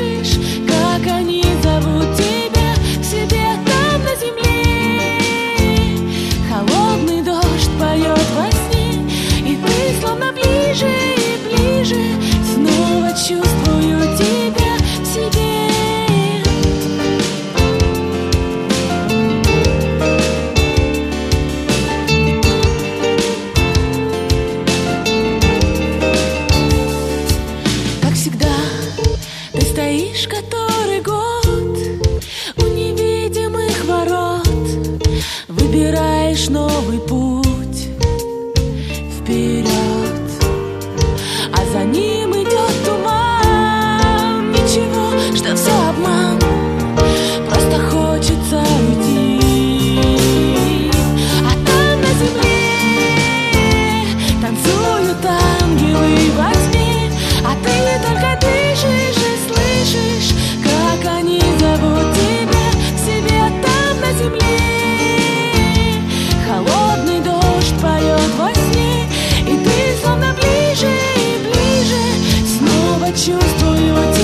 слышишь, как они зовут тебя к себе там на земле. Холодный дождь поет во сне, и ты словно ближе и ближе. Снова чувствую тебя в себе. Как всегда, ты стоишь который год у невидимых ворот, выбираешь новый путь вперед, а за ним идет туман. Ничего, что все обман, просто хочется уйти. А там на земле танцуют ангелы во тьме, а ты только дышишь и слышишь, как они зовут тебя к себе там на земле. Холодный дождь поет во сне, и ты словно ближе и ближе. Снова чувствую тебя.